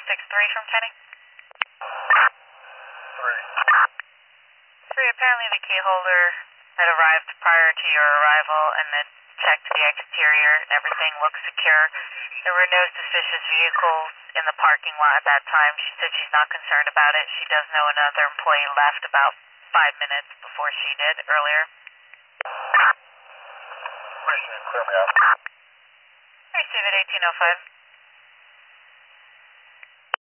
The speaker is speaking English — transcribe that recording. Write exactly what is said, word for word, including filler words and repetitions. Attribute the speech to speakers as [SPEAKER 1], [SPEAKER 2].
[SPEAKER 1] six three from Kenny.
[SPEAKER 2] Three.
[SPEAKER 1] Three, apparently the key holder had arrived prior to your arrival and then checked the exterior. Everything looked secure. There were no suspicious vehicles in the parking lot at that time. She said she's not concerned about it. She does know another employee left about five minutes before she did earlier.
[SPEAKER 2] Appreciate it. Clear me out.
[SPEAKER 1] Receive it eighteen oh five.